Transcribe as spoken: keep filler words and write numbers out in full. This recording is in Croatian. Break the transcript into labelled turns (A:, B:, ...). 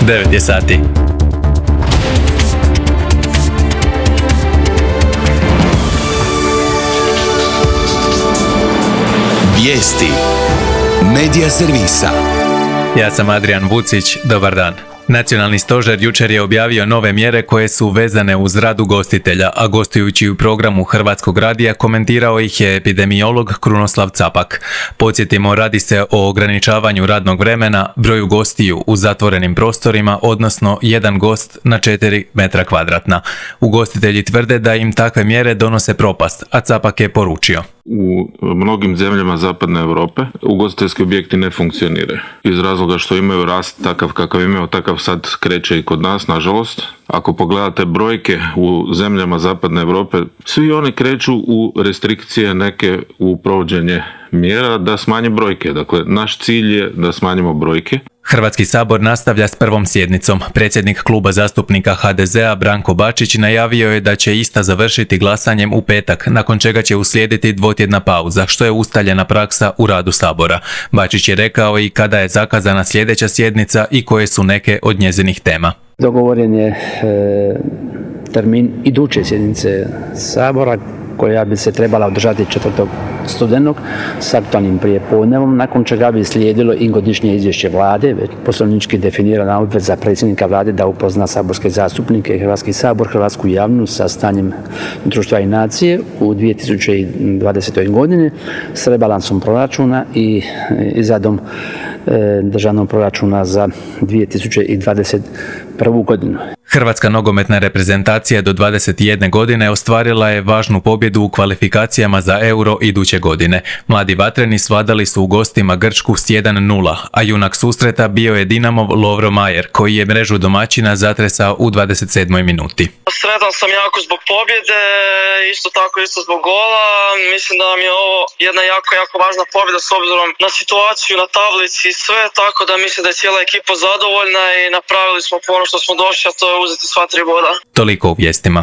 A: devet je sati.
B: Vijesti Medija servisa.
A: Ja sam Adrian Vucić, dobar dan. Nacionalni stožer jučer je objavio nove mjere koje su vezane uz rad ugostitelja, a gostujući u programu Hrvatskog radija komentirao ih je epidemiolog Krunoslav Capak. Podsjetimo, radi se o ograničavanju radnog vremena, broju gostiju u zatvorenim prostorima, odnosno jedan gost na četiri metra kvadratna. Ugostitelji tvrde da im takve mjere donose propast, a Capak je poručio:
C: U mnogim zemljama zapadne Europe ugostiteljski objekti ne funkcioniraju iz razloga što imaju rast takav kakav imaju, takav sad kreće i kod nas, nažalost. Ako pogledate brojke u zemljama zapadne Europe, svi oni kreću u restrikcije neke, u provođenje mjera da smanje brojke. Dakle, naš cilj je da smanjimo brojke.
A: Hrvatski sabor nastavlja s prvom sjednicom. Predsjednik kluba zastupnika ha de zea Branko Bačić najavio je da će ista završiti glasanjem u petak, nakon čega će uslijediti dvotjedna pauza, što je ustaljena praksa u radu sabora. Bačić je rekao i kada je zakazana sljedeća sjednica i koje su neke od njezinih tema.
D: Dogovoren je e, termin iduće sjednice sabora koja bi se trebala održati četvrtog studenog s aktualnim prijepodnevom, nakon čega bi slijedilo i godišnje izvješće vlade, već poslovnički definirana obveza predsjednika vlade da upozna saborske zastupnike i Hrvatski sabor, hrvatsku javnost sa stanjem društva i nacije u dvije tisuće dvadesetoj godini s rebalansom proračuna i izradom e, državnog proračuna za dvije tisuće dvadeset prvu godinu.
A: Hrvatska nogometna reprezentacija do dvadeset jedne godine ostvarila je važnu pobjedu u kvalifikacijama za Euro iduće godine. Mladi vatreni svladali su u gostima Grčku s jedan nula, a junak susreta bio je Dinamov Lovro Majer, koji je mrežu domaćina zatresao u dvadeset sedmoj minuti.
E: Sretan sam jako zbog pobjede, isto tako isto zbog gola. Mislim da nam je ovo jedna jako, jako važna pobjeda s obzirom na situaciju na tablici i sve, tako da mislim da je cijela ekipa zadovoljna i napravili smo po ono što smo došli, a to je uzeti sva tri boda.
A: Toliko u vijestima.